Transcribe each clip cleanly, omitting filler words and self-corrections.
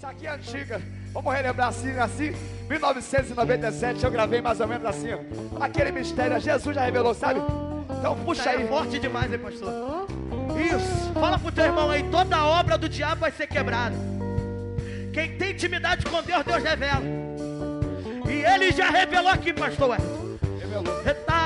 Isso aqui é antiga. Vamos relembrar assim. 1997 eu gravei mais ou menos assim, ó. Aquele mistério, Jesus já revelou, sabe? Então puxa aí. É forte demais, hein, pastor? Isso. Fala pro teu irmão aí, toda obra do diabo vai ser quebrada. Quem tem intimidade com Deus, Deus revela. E ele já revelou aqui, pastor Wellington. Revelou.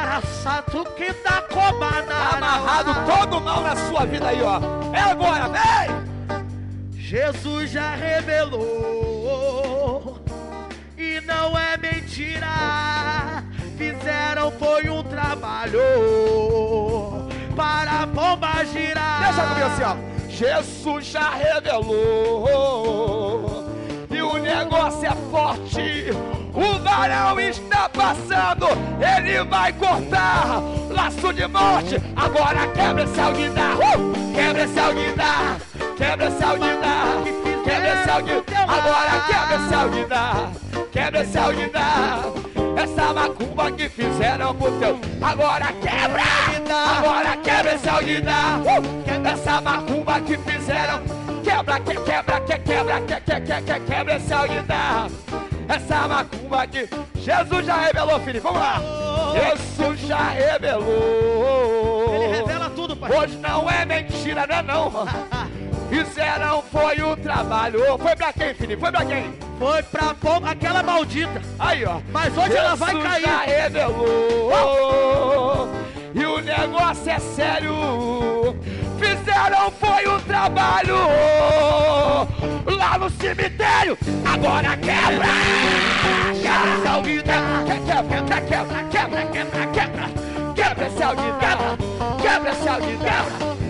Tá amarrado todo mal na sua vida aí, ó. É agora, vem! Jesus já revelou. E não é mentira. Fizeram foi um trabalho para a bomba girar. Deixa comigo assim, ó. Jesus já revelou. E o negócio é forte. O varão está passando. Ele vai cortar laço de morte. Agora quebra esse alguidar. Quebra esse alguidar. Quebra esse alguidar. Quebra esse alguidar. Agora quebra esse alguidar. Quebra esse alguidar. Essa macumba que fizeram pro teu. Agora quebra. Agora quebra esse alguidar. Essa macumba que fizeram. Quebra esse alguidar. Essa macumba que Jesus já revelou, filho. Vamos lá. Jesus já revelou. Ele revela tudo, pai. Hoje não é mentira, não é não. Fizeram foi o trabalho. Foi pra quem, filho? Foi pra quem? Foi pra aquela maldita. Aí, ó. Mas hoje ela vai cair. Já revelou. E o negócio é sério. Fizeram foi um trabalho lá no cemitério. Agora quebra. Quebra esse alguidar. Quebra esse alguidar. Quebra esse alguidar.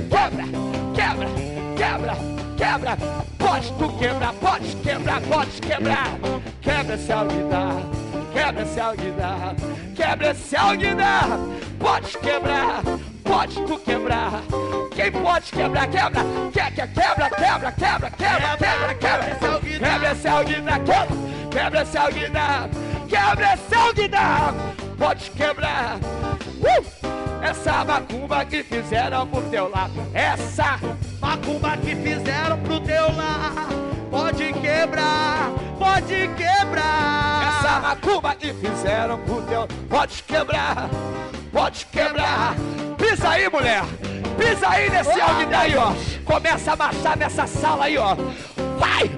Quebra. Pode tu quebrar, pode quebrar. Quebra esse alguidar. Quebra esse alguidar. Quebra esse alguidar. Pode quebrar. Pode tu quebrar. Quem pode quebrar, quebra. Quebra esse alguidar. Quebra esse alguidar. Quebra esse alguidar. Pode quebrar. Essa macumba que fizeram pro teu lado. Essa macumba que fizeram pro teu lar. Pode quebrar. Pode quebrar. Essa macumba que fizeram pro teu. Pode quebrar. Pode quebrar. Pisa aí, mulher. Pisa aí nesse alguidar aí, ó. Começa a marchar nessa sala aí, ó. Vai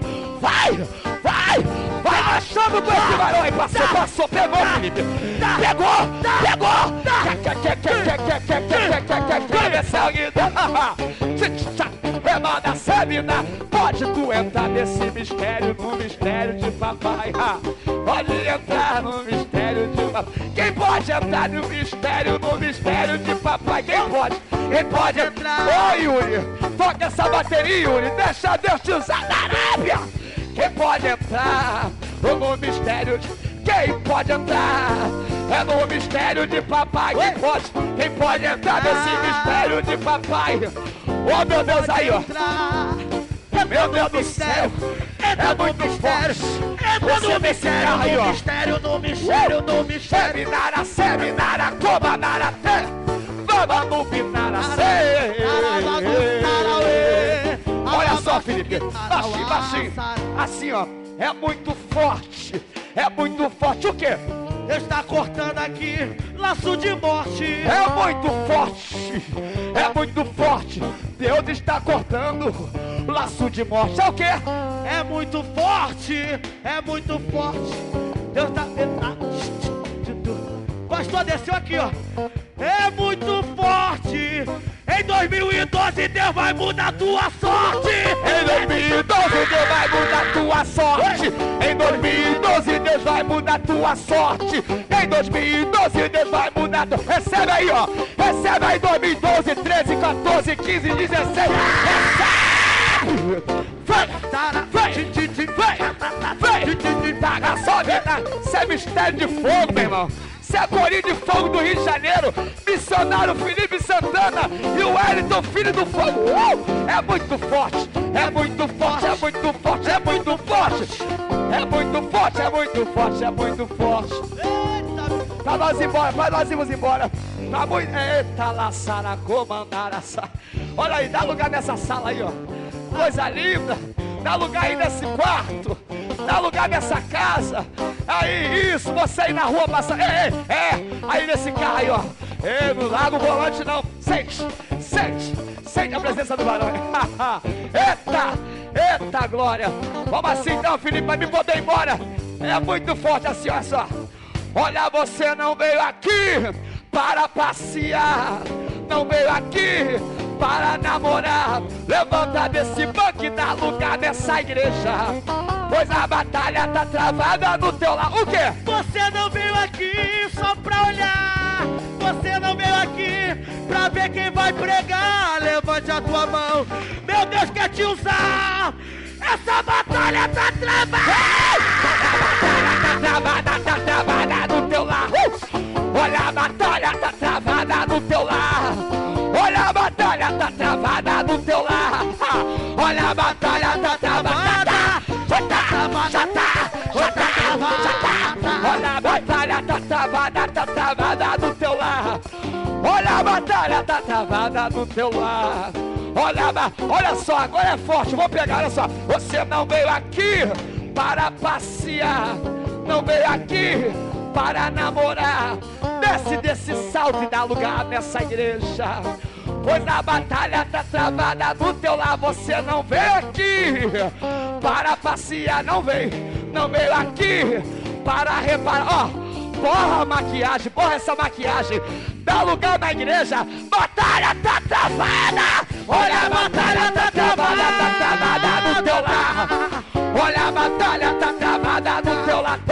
marchando com esse varão aí. Passou, pegou, Felipe. Pegou. Quebra esse alguidar. Remanda, semina. Pode tu entrar nesse mistério, no mistério de papai. Pode entrar no mistério de papai. Quem pode entrar no mistério de papai? Quem pode? Quem pode entrar? Ô, Yuri, toca essa bateria, Yuri. Deixa Deus te usar na Arábia. Quem pode entrar no mistério de... Quem pode entrar? É no mistério de papai. Quem pode entrar nesse mistério de papai? Oh, meu Deus, aí, ó. Meu Deus do céu. É muito forte. Entra no mistério, no mistério. Seminara, comanara, vamos no binara, olha só, Felipe. Baixinho. Assim, ó. É muito forte. O quê? Está cortando aqui laço de morte. É muito forte. Deus está cortando laço de morte. É o quê? É muito forte. Deus está... Pastor, desceu aqui, ó. É muito forte. Em 2012 Deus vai mudar tua sorte. Em 2012 Deus vai mudar tua sorte. Em 2012 Deus vai mudar tua sorte. Em 2012 Deus vai mudar tua... Recebe aí, ó. Recebe aí 2012, 13, 14, 15, 16. Vem. Taga só, isso é mistério de fogo, meu irmão. Isso é Corinho de Fogo do Rio de Janeiro. Missionário Felipe Santana e o Wellington, filho do fogo. É muito forte. Pra nós irmos embora. Tá muito... Eita, laçara, comandara. Olha aí, dá lugar nessa sala aí, ó. Coisa linda. Dá lugar aí nesse quarto. Dá lugar nessa casa. Aí, isso, você aí na rua passa. Aí nesse carro aí, ó. Não larga o volante não. Sente a presença do varão. Eita glória. Vamos assim então, Felipe, pra me poder ir embora. É muito forte assim, olha só. Olha, você não veio aqui para passear, não veio aqui para namorar. Levanta desse banco e dá lugar nessa igreja, pois a batalha tá travada no teu lado. O quê? Você não veio aqui só pra olhar, você não veio aqui pra ver quem vai pregar. Levante a tua mão, meu Deus quer te usar. Essa batalha tá travada. Tá travada no teu lar. Olha, a batalha tá travada no teu lar. Olha, a batalha tá travada no teu lar. Olha, a batalha tá travada. Já tá. Olha, a batalha tá travada no teu lar. Olha, a batalha tá travada no teu lar. Olha só, agora é forte, vou pegar, olha só. Você não veio aqui para passear, não veio aqui para namorar. Desce desse salto e dá lugar nessa igreja, pois a batalha tá travada no teu lar. Você não veio aqui para passear, não veio aqui para reparar. Borra a maquiagem, borra essa maquiagem. Dá lugar na igreja. Batalha tá travada. Olha, a batalha tá travada no teu lar. Olha, a batalha tá travada no teu lar.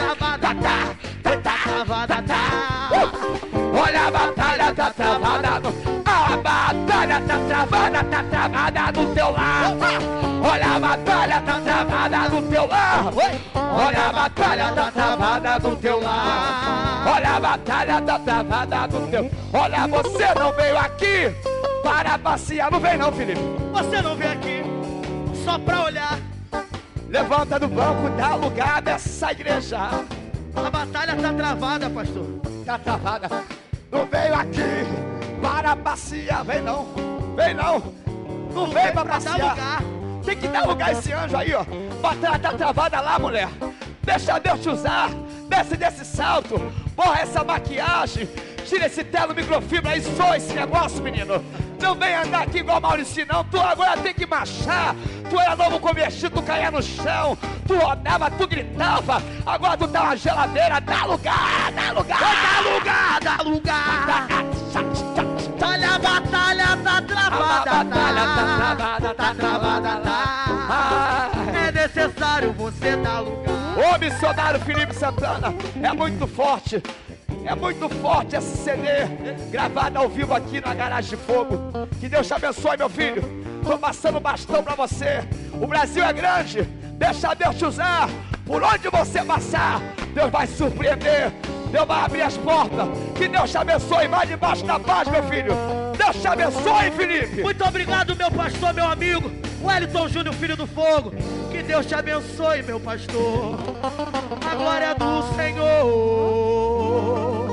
Olha, a batalha tá travada no... A batalha tá travada no teu lar. Olha, a batalha tá travada no teu lar. Olha, a batalha tá travada no teu lar. Olha, a batalha tá travada no teu... Olha, você não veio aqui para passear. Não vem não, Felipe. Você não veio aqui só pra olhar. Levanta do banco, dá lugar nessa igreja. A batalha tá travada, pastor. Tá travada. Não veio aqui para passear. Vem não. Não veio pra passear. Tem que dar lugar esse anjo aí, ó. Batalha tá travada lá, mulher. Deixa Deus te usar. Desce desse salto. Borra essa maquiagem. Tira esse telo microfibra aí. Soa esse negócio, menino. Não vem andar aqui igual Maurício, não. Tu agora tem que marchar. Tu era novo convertido, tu caía no chão. Tu rodava, tu gritava. Agora tu tá uma geladeira. Dá lugar. Dá lugar. Olha, a batalha tá travada. A batalha tá travada. É necessário você dar lugar. Ô, missionário Felipe Santana, é muito forte esse CD gravado ao vivo aqui na Garagem de Fogo. Que Deus te abençoe, meu filho. Tô passando bastão pra você. O Brasil é grande, deixa Deus te usar. Por onde você passar, Deus vai surpreender. Deus vai abrir as portas. Que Deus te abençoe. Vai debaixo da paz, meu filho. Deus te abençoe, Felipe. Muito obrigado, meu pastor, meu amigo Wellington Júnior, filho do fogo. Que Deus te abençoe, meu pastor. A glória do Senhor.